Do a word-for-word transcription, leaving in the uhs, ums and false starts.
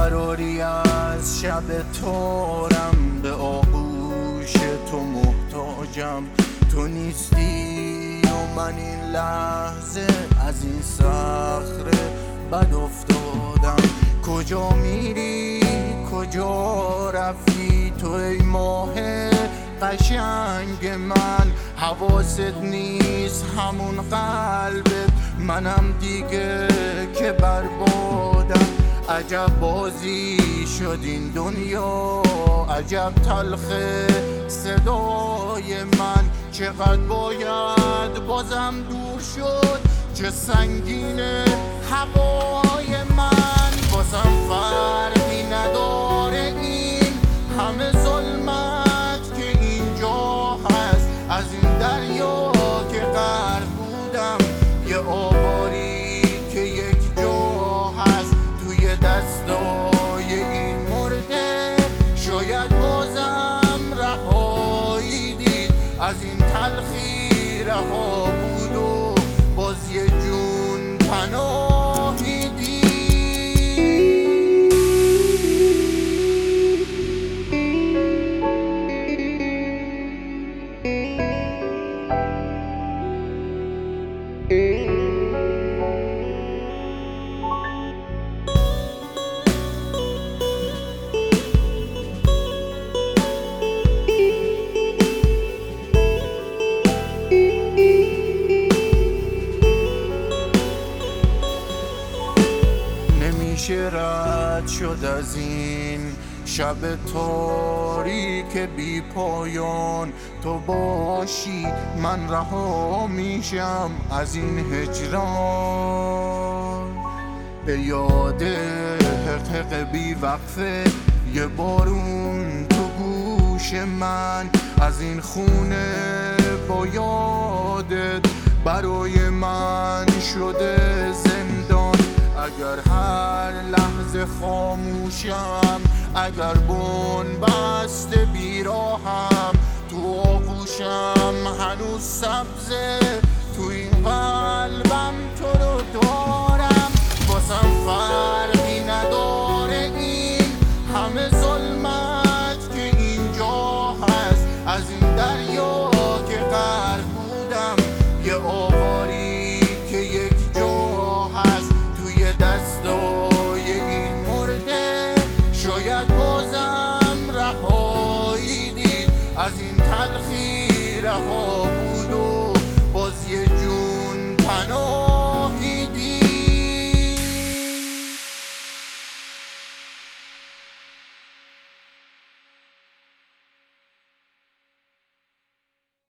بیقراری از شب تارم، به آغوش تو محتاجم. تو نیستی و من این لحظه از این صخره بد افتادم. کجا میری کجا رفتی تو ای ماه قشنگ من؟ حواست نیست همون قلبت، منم دیگه که بربادم. عجب بازی شد این دنیا، عجب تلخ صدای من. چقدر باید بازم دور شد، چه سنگینه هوای من. بازم فرقی نداره این همه ظلمت که اینجا هست. از این دریا که غرق بودم، یه آواری که یک جا هست. توی دستای این مرده شاید بازم رهایی دید. از این تلخی رها بود و باز یه جون پناهی دید. نمیشه رد شد از این شب تاریک بی پایان. تو باشی من رها میشم از این هجران. به یاد حقیق بی وقفه یه بارون تو گوش من. از این خونه با یادت برای من شده زندان. اگر هر لحظه خاموشم، اگر بن بسته بیراهم، تو آغوشم هنوز سبزه، تو این قلبم تو رو دارم. بازم فرقی نداره این همه ظلمت که اینجا هست. از این دریا که غرق بودم، یه آواری که یک جا هست. توی دستای این مرده شاید بازم رهایی دید. از این تلخی رها بود و